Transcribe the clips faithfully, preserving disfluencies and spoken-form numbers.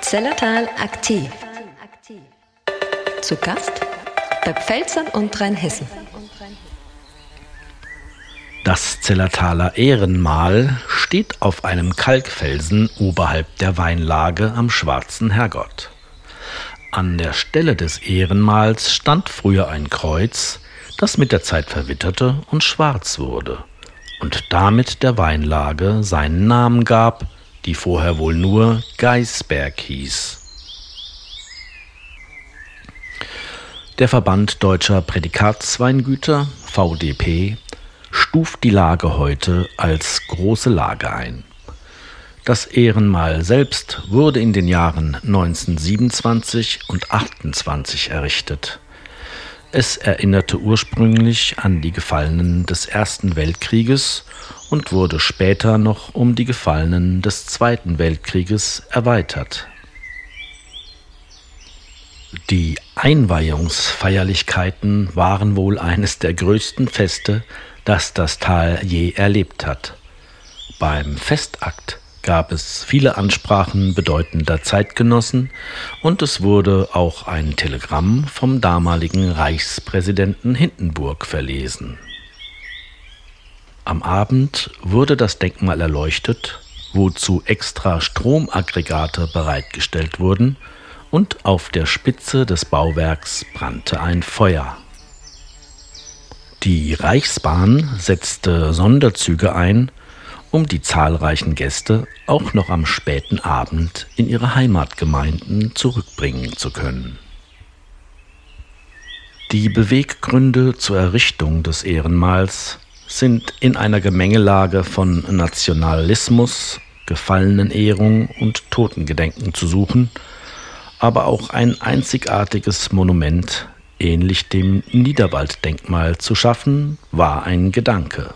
Zellertal aktiv. Zu Gast bei Pfälzern und Rheinhessen. Das Zellertaler Ehrenmal steht auf einem Kalkfelsen oberhalb der Weinlage am Schwarzen Herrgott. An der Stelle des Ehrenmals stand früher ein Kreuz, das mit der Zeit verwitterte und schwarz wurde und damit der Weinlage seinen Namen gab, die vorher wohl nur Gaisberg hieß. Der Verband Deutscher Prädikatsweingüter, V D P, stuft die Lage heute als große Lage ein. Das Ehrenmal selbst wurde in den Jahren neunzehnhundertsiebenundzwanzig und achtundzwanzig errichtet. Es erinnerte ursprünglich an die Gefallenen des Ersten Weltkrieges und wurde später noch um die Gefallenen des Zweiten Weltkrieges erweitert. Die Einweihungsfeierlichkeiten waren wohl eines der größten Feste, das das Tal je erlebt hat. Beim Festakt gab es viele Ansprachen bedeutender Zeitgenossen und es wurde auch ein Telegramm vom damaligen Reichspräsidenten Hindenburg verlesen. Am Abend wurde das Denkmal erleuchtet, wozu extra Stromaggregate bereitgestellt wurden, und auf der Spitze des Bauwerks brannte ein Feuer. Die Reichsbahn setzte Sonderzüge ein, um die zahlreichen Gäste auch noch am späten Abend in ihre Heimatgemeinden zurückbringen zu können. Die Beweggründe zur Errichtung des Ehrenmals sind in einer Gemengelage von Nationalismus, Gefallenenehrung und Totengedenken zu suchen, aber auch ein einzigartiges Monument, ähnlich dem Niederwalddenkmal, zu schaffen, war ein Gedanke.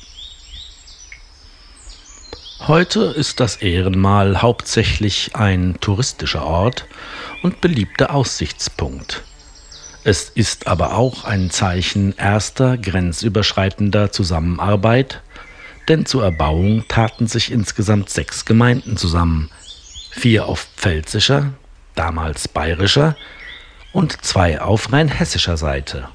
Heute ist das Ehrenmal hauptsächlich ein touristischer Ort und beliebter Aussichtspunkt. Es ist aber auch ein Zeichen erster grenzüberschreitender Zusammenarbeit, denn zur Erbauung taten sich insgesamt sechs Gemeinden zusammen, vier auf pfälzischer, damals bayerischer, und zwei auf rheinhessischer Seite.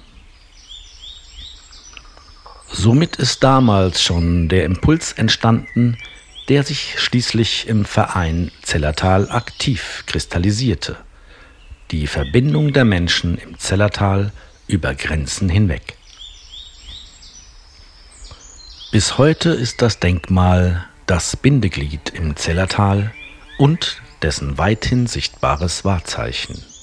Somit ist damals schon der Impuls entstanden, der sich schließlich im Verein Zellertal aktiv kristallisierte: die Verbindung der Menschen im Zellertal über Grenzen hinweg. Bis heute ist das Denkmal das Bindeglied im Zellertal und dessen weithin sichtbares Wahrzeichen.